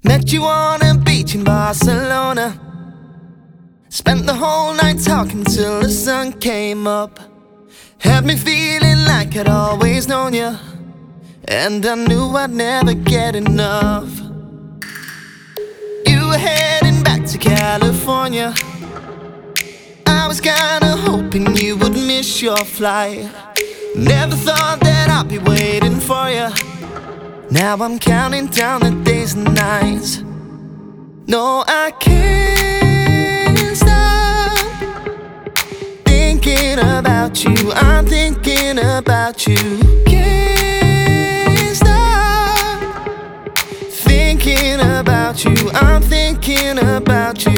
Met you on a beach in Barcelona. Spent the whole night talking till the sun came up. Had me feeling like I'd always known you, and I knew I'd never get enough. You were heading back to California. I was kinda hoping you would miss your flight. Never thought that I'd be waiting for you. Now I'm counting down the days and nights. No, I can't stop thinking about you. I'm thinking about you. Can't stop thinking about you. I'm thinking about you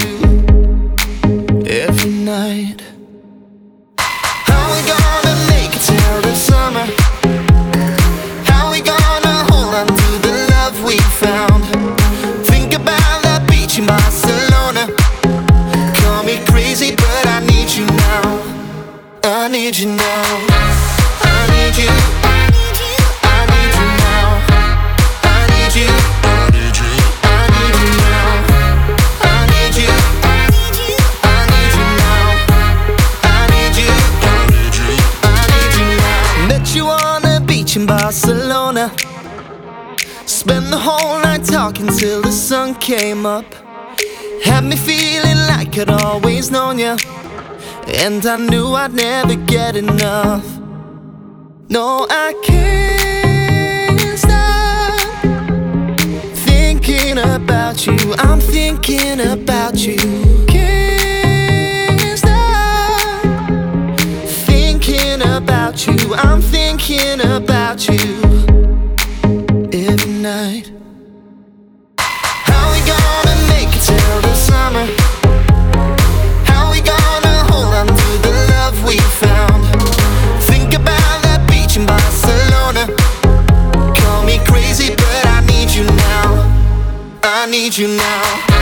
every night. How we gonna make it till the summer? How we gonna hold on to the love we found? Think about that beach in Barcelona. Call me crazy, but I need you now. I need you now. I need you. I need you now. I need you. I need you. I need you now. I need you. I need you now. I need you. I need you. I need you now. Met you on a beach in Barcelona. Spent the whole night talking till the sun came up. Had me feeling like I'd always known you, and I knew I'd never get enough. No, I can't stop thinking about you. I'm thinking about you. Can't stop thinking about you. I'm thinking about you every night. How we gonna make it till the summer? How we gonna hold on to the love we found? Think about that beach in Barcelona. Call me crazy, but I need you now. I need you now.